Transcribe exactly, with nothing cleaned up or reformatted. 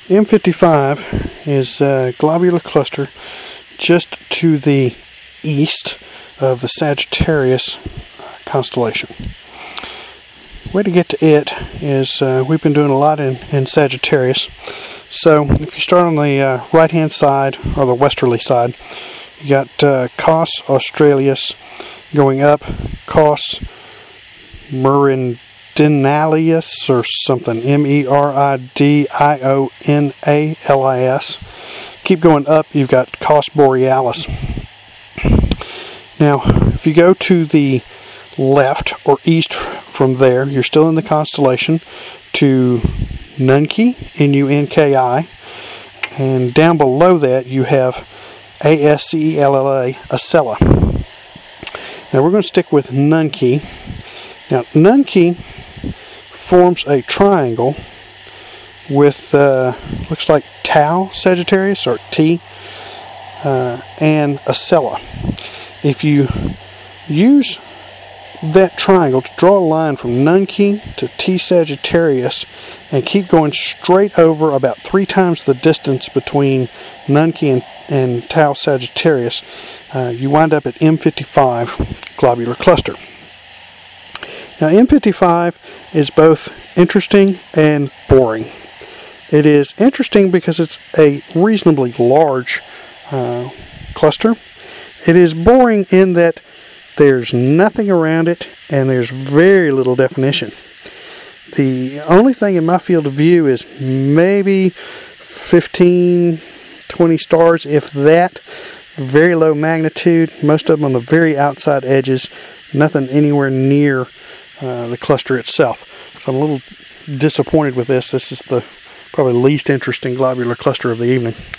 M fifty-five is a globular cluster just to the east of the Sagittarius constellation. Way to get to it is uh, we've been doing a lot in, in Sagittarius. So if you start on the uh, right hand side, or the westerly side, you got uh, Cos Australis going up, Cos Meridionalis or something, M E R I D I O N A L I S. Keep going up, you've got Cos Borealis. Now, if you go to the left or east from there, you're still in the constellation, to Nunki, N U N K I, and down below that you have A S C E L L A, Acela. Now we're going to stick with Nunki. Now Nunki forms a triangle with, uh, looks like Tau Sagittarius, or T, uh, and Acela. If you use that triangle to draw a line from Nunki to T Sagittarius and keep going straight over about three times the distance between Nunki and, and Tau Sagittarius, uh, you wind up at M fifty-five globular cluster. Now M fifty-five is both interesting and boring. It is interesting because it's a reasonably large uh, cluster. It is boring in that there's nothing around it and there's very little definition. The only thing in my field of view is maybe fifteen, twenty stars, if that. Very low magnitude, most of them on the very outside edges, nothing anywhere near uh, the cluster itself. So I'm a little disappointed with this. This is the probably least interesting globular cluster of the evening.